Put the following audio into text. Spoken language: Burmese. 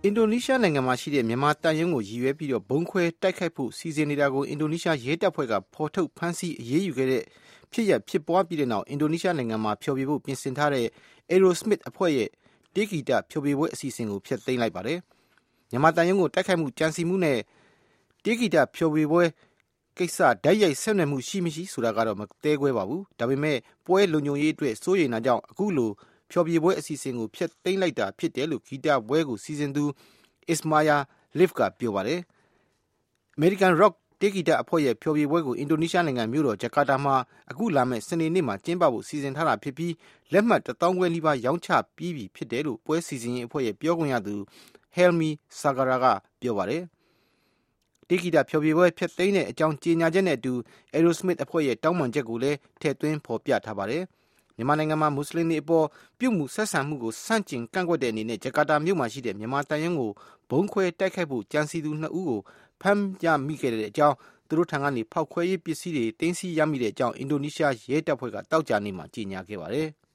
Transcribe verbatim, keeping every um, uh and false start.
အင်ဒိုနီးရှားနိုင်ငံမှာရှိတဲ့မြန်မာတန်ယုံကိုရည်ရွယ်ပြီးတော့ဘုံခွဲတိုက်ခိုက်ဖို့စီစဉ်နေတာကိုအင်ဒိုနီးရှားရဲတပ်ဖွဲ့ကဖော်ထုတ်ဖမ်းဆီးအရေးယူခဲ့တဲ့ဖြစ်ရပ်ဖြစ်ပွားပြီးတဲ့နောက်အင်ဒိုနီးရှားနိုင်ငံမှာဖျော်ဖြေဖို့ပြင်ဆင်ထားတဲ့ Aerosmith အဖွဲ့ရဲ့တေးဂီတဖျော်ဖြေပွဲအစီအစဉ်ကိုဖျက်သိမ်းလိုက်ပါတယ်။မြန်မာတန်ယုံကိုတိုက်ခိုက်မှုကြံစည်မှုနဲ့တေးဂီတဖျော်ဖြေပွဲကိစ္စဓာတ်ရိုက်ဆက်နွယ်မှုရှိမရှိဆိုတာကတော့မသဲကွဲပါဘူး။ဒါပေမဲ့ပွဲလုံခြုံရေးအတွက်စိုးရိမ်တာကြောင့်အခုလိုဖျော်ဖြေပွဲအစီအစဉ်ကိုဖျက်သိမ်းလိုက်တာဖြစ်တယ်လို့ဂီတပွဲကိုစီစဉ်သူ Ismaya Liv ကပြောပါတယ်။ American Rock တေးဂီတအဖွဲ့ရဲ့ဖျော်ဖြေပွဲကိုအင်ဒိုနီးရှားနိုင်ငံမြို့တော်ဂျကာတာမှာအခုလာမယ့်စနေနေ့မှာကျင်းပဖို့စီစဉ်ထားတာဖြစ်ပြီးလက်မှတ်တစ်သောင်းခွဲနီးပါးရောင်းချပြီးပြီဖြစ်တယ်လို့ပွဲစီစဉ်ရေးအဖွဲ့ရဲ့ပြောခွင့်ရသူ Helmi Sagara ကပြောပါတယ်။တေးဂီတဖျော်ဖြေပွဲဖျက်သိမ်းတဲ့အကြောင်းကြေညာချက်နဲ့အတူ Aerosmith အဖွဲ့ရဲ့တောင်းပန်ချက်ကိုလည်းထည့်သွင်းဖော်ပြထားပါတယ်။မြန်မာနိုင်ငံမှာမွတ်စလင်တွေအပေါ်ပြုမှုဆက်ဆံမှုကိုဆန့်ကျင်ကန့်ကွက်တဲ့အနေနဲ့ဂျကာတာမြို့မှာရှိတဲ့မြန်မာတန်ယုံကိုဘုံခွဲတိုက်ခိုက်ဖို့ကြံစည်သူနှစ်ဦးကိုဖမ်းရမိခဲ့တဲ့အကြောင်းသူတို့ထံကနေဖောက်ခွဲရေးပစ္စည်းတွေသိမ်းဆည်းရမိတဲ့အကြောင်းအင်ဒိုနီးရှားရဲတပ်ဖွဲ့ကတောက်ကြနေမှာကြေညာခဲ့ပါတယ်။